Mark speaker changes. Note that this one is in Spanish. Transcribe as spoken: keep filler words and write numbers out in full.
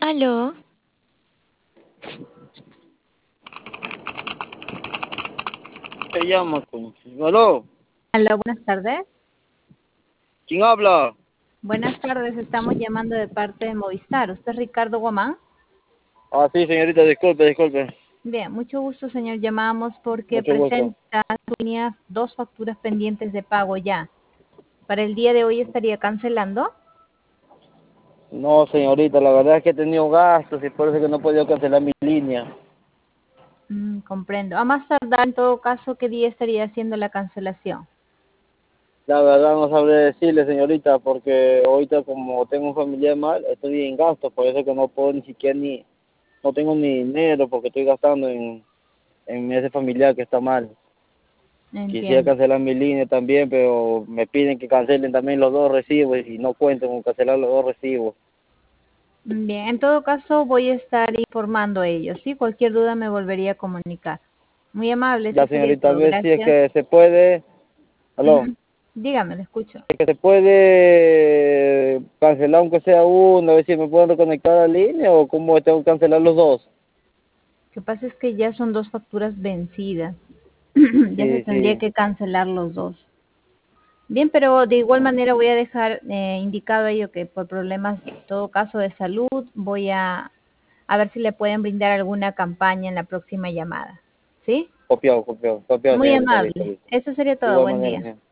Speaker 1: Aló.
Speaker 2: Se llama como... ¿Aló?
Speaker 3: Hola, buenas tardes.
Speaker 2: ¿Quién habla?
Speaker 3: Buenas tardes, estamos llamando de parte de Movistar. ¿Usted es Ricardo Guamán?
Speaker 2: Ah, sí, señorita, disculpe, disculpe.
Speaker 3: Bien, mucho gusto, señor. Llamamos porque
Speaker 2: Mucho gusto.
Speaker 3: presenta su línea dos facturas pendientes de pago ya. Para el día de hoy estaría cancelando.
Speaker 2: No, señorita, la verdad es que he tenido gastos y por eso es que no he podido cancelar mi línea.
Speaker 3: Mm, comprendo. A más tardar, en todo caso, ¿qué día estaría haciendo la cancelación?
Speaker 2: La verdad no sabré decirle, señorita, porque ahorita como tengo un familiar mal, estoy en gastos, por eso es que no puedo ni siquiera ni... No tengo ni dinero porque estoy gastando en, en ese familiar que está mal. Quisiera
Speaker 3: Entiendo.
Speaker 2: cancelar mi línea también, pero me piden que cancelen también los dos recibos y no cuento con cancelar los dos recibos.
Speaker 3: Bien, en todo caso, voy a estar informando a ellos. ¿Sí? Cualquier duda me volvería a comunicar. Muy amable, eso
Speaker 2: Ya,
Speaker 3: sería
Speaker 2: señorita, a
Speaker 3: todo.
Speaker 2: ver si es
Speaker 3: Gracias.
Speaker 2: que se puede... ¿Aló?
Speaker 3: Ujú. Dígame, le escucho.
Speaker 2: Que se puede cancelar aunque sea uno, a ver si me pueden reconectar a la línea o cómo tengo que cancelar los dos.
Speaker 3: Lo que pasa es que ya son dos facturas vencidas. Ya se
Speaker 2: Sí,
Speaker 3: tendría
Speaker 2: sí.
Speaker 3: que cancelar los dos. Bien, pero de igual manera voy a dejar eh, indicado ello que por problemas, en todo caso de salud, voy a, a ver si le pueden brindar alguna campaña en la próxima llamada. ¿Sí?
Speaker 2: Copiado, copiado, copiado,
Speaker 3: Muy
Speaker 2: señorita,
Speaker 3: amable.
Speaker 2: listo, listo.
Speaker 3: Eso sería
Speaker 2: De
Speaker 3: todo.
Speaker 2: igual
Speaker 3: Buen
Speaker 2: manera,
Speaker 3: día.
Speaker 2: señor.